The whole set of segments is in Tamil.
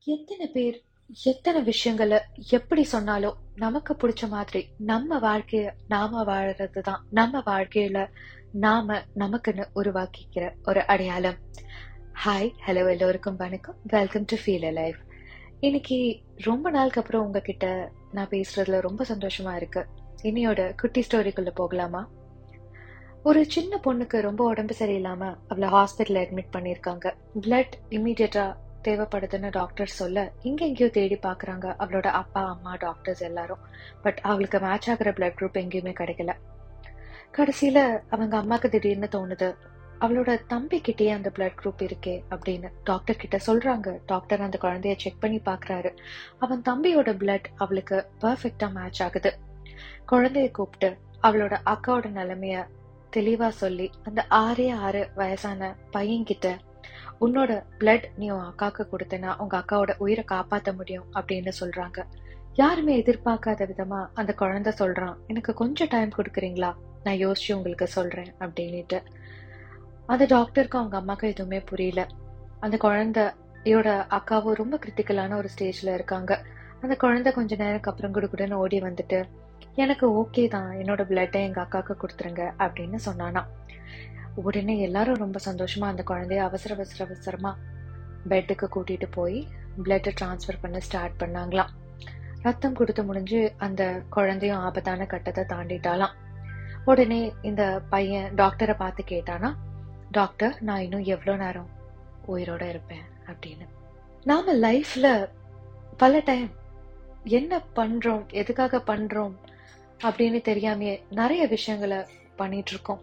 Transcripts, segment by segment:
எத்தனை பேர் எத்தனை விஷயங்களை எப்படி சொன்னாலும் நமக்கு பிடிச்ச மாதிரி நம்ம வாழ்க்கைய நாம வாழறதுதான் நம்ம வாழ்க்கையில நாம நமக்குன்னு உருவாக்கிக்கிற ஒரு அடையாளம். ஹாய், ஹலோ, எல்லோருக்கும் வணக்கம். Welcome to feel alive. இன்னைக்கு ரொம்ப நாளுக்கு அப்புறம் உங்ககிட்ட நான் பேசுறதுல ரொம்ப சந்தோஷமா இருக்கு. இன்னையோட குட்டி ஸ்டோரிக்குள்ள போகலாமா? ஒரு சின்ன பொண்ணுக்கு ரொம்ப உடம்பு சரியில்லாம அவளை ஹாஸ்பிட்டல் அட்மிட் பண்ணிருக்காங்க. பிளட் இம்மீடியட்டா தேவைப்படுதுன்னு டாக்டர் சொல்ல இங்க எங்கேயோ தேடி பாக்குறாங்க அவளோட அப்பா, அம்மா, டாக்டர்ஸ் எல்லாரும். பட் அவளுக்கு மேட்ச் ஆகிற பிளட் குரூப் எங்கேயுமே கிடைக்கல. கடைசியில அவங்க அம்மாக்கு திடீர்னு தோணுது, அவளோட தம்பி கிட்டயே அந்த பிளட் குரூப் இருக்கே அப்படின்னு டாக்டர் கிட்ட சொல்றாங்க. டாக்டர் அந்த குழந்தைய செக் பண்ணி பாக்குறாரு. அவன் தம்பியோட பிளட் அவளுக்கு பெர்ஃபெக்டா மேட்ச் ஆகுது. குழந்தைய கூப்பிட்டு அவளோட அக்காவோட நிலைமைய தெளிவா சொல்லி அந்த 6 வயசான பையன்கிட்ட, உன்னோட பிளட் நீ உன் அக்காவுக்கு கொடுத்தனா உங்க அக்காவோட உயிரை காப்பாத்த முடியும் அப்படின்னு சொல்றாங்க. யாருமே எதிர்பார்க்காத விதமா அந்த குழந்தை சொல்றான், எனக்கு கொஞ்சம் டைம் கொடுக்குறீங்களா, நான் யோசிச்சு உங்களுக்கு சொல்றேன் அப்படின்னுட்டு. அந்த டாக்டருக்கும் அவங்க அம்மாக்கும் எதுவுமே புரியல. அந்த குழந்தையோட அக்காவும் ரொம்ப கிரிட்டிக்கலான ஒரு ஸ்டேஜ்ல இருக்காங்க. அந்த குழந்தை கொஞ்ச நேரம் அப்புறம் குடுக்குடுன்னு ஓடி வந்துட்டு, எனக்கு ஓகே தான், என்னோட பிளட்டை எங்க அக்காவுக்கு கொடுத்துருங்க அப்படின்னு சொன்னானா. உடனே எல்லாரும் ரொம்ப சந்தோஷமா அந்த குழந்தைய அவசரமா பெட்டுக்கு கூட்டிட்டு போய் பிளட் டிரான்ஸ்ஃபர் பண்ண ஸ்டார்ட் பண்ணாங்களாம். ரத்தம் கொடுத்து முடிஞ்சு அந்த குழந்தையும் ஆபத்தான கட்டத்தை தாண்டிட்டாலாம். உடனே இந்த பையன் டாக்டரை பார்த்து கேட்டானா, டாக்டர், நான் இன்னும் எவ்வளவு நேரம் உயிரோட இருப்பேன் அப்படின்னு. நாம லைஃப்ல பல டைம் என்ன பண்றோம், எதுக்காக பண்றோம் அப்படின்னு தெரியாமையே நிறைய விஷயங்களை பண்ணிட்டு இருக்கோம்.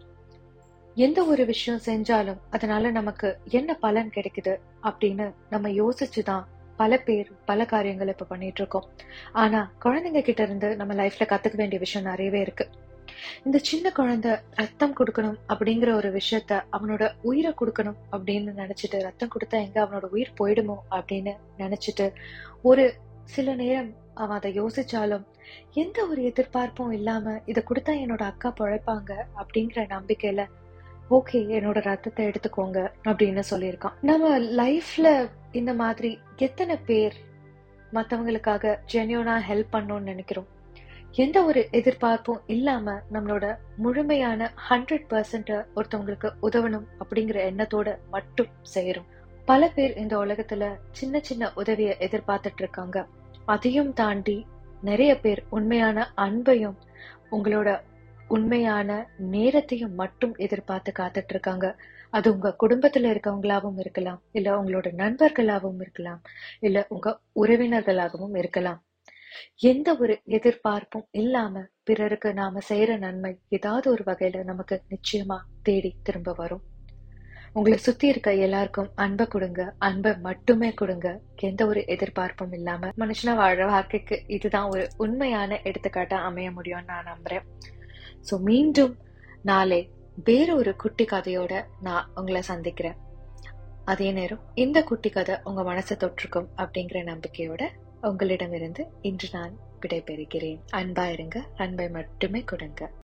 எந்த ஒரு விஷயம் செஞ்சாலும் அதனால நமக்கு என்ன பலன் கிடைக்குது அப்படின்னு நம்ம யோசிச்சுதான் பல பேர் பல காரியங்களை இப்ப பண்ணிட்டு இருக்கோம். ஆனா குழந்தைங்க கிட்ட இருந்து நம்ம லைஃப்ல கத்துக்க வேண்டிய விஷயம் நிறையவே இருக்கு. இந்த சின்ன குழந்தை ரத்தம் கொடுக்கணும் அப்படிங்கிற ஒரு விஷயத்த, அவனோட உயிரை கொடுக்கணும் அப்படின்னு நினைச்சிட்டு, ரத்தம் கொடுத்தா எங்க அவனோட உயிர் போயிடுமோ அப்படின்னு நினைச்சிட்டு ஒரு சில நேரம் அவன் அதை யோசிச்சாலும் எந்த ஒரு எதிர்பார்ப்பும் இல்லாம இதை கொடுத்தா என்னோட அக்கா பொழைப்பாங்க அப்படிங்கிற நம்பிக்கையில ஓகே என்னோட ரத்தத்தை எடுத்துக்கோங்க அப்படின்னு சொல்லியிருக்கான். நம்ம லைஃப்ல இந்த மாதிரி எத்தனை பேர் மத்தவங்களுக்காக ஜென்யூனா ஹெல்ப் பண்ணணும்னு நினைக்கிறோம். எந்த ஒரு எதிர்பார்ப்பும் இல்லாம நம்மளோட முழுமையான 100% ஒருத்தவங்களுக்கு உதவணும் அப்படிங்கிற எண்ணத்தோட மட்டும் செய்யறோம். பல பேர் இந்த உலகத்துல சின்ன சின்ன உதவியை எதிர்பார்த்துட்டு இருக்காங்க. அதையும் தாண்டி நிறைய பேர் உண்மையான அன்பையும் உங்களோட உண்மையான நேரத்தையும் மட்டும் எதிர்பார்த்து காத்துட்டு இருக்காங்க. அது உங்க குடும்பத்துல இருக்கவங்களாவும் இருக்கலாம், இல்ல உங்களோட நண்பர்களாகவும் இருக்கலாம், இல்ல உங்க உறவினர்களாகவும் இருக்கலாம். எந்த ஒரு எதிர்பார்ப்பும் இல்லாம பிறருக்கு நாம செய்யற நன்மை ஏதாவது ஒரு வகையில நமக்கு நிச்சயமா தேடி திரும்ப வரும். உங்களை சுத்தி இருக்க எல்லாருக்கும் அன்பை கொடுங்க, அன்பை மட்டுமே கொடுங்க. எந்த ஒரு எதிர்பார்ப்பும் இல்லாம மனுஷனா வாழ வாழ்க்கைக்கு இதுதான் ஒரு உண்மையான எடுத்துக்காட்டா அமைய முடியும்னு நான் நம்புறேன். சோ மீண்டும் நாளை வேற ஒரு குட்டி கதையோட நான் உங்களை சந்திக்கிறேன். அதே நேரம் இந்த குட்டி கதை உங்க மனசை தொற்றுக்கும் அப்படிங்கிற நம்பிக்கையோட உங்களிடமிருந்து இன்று நான் விடைபெறுகிறேன். அன்பா இருங்க, அன்பை மட்டுமே கொடுங்க.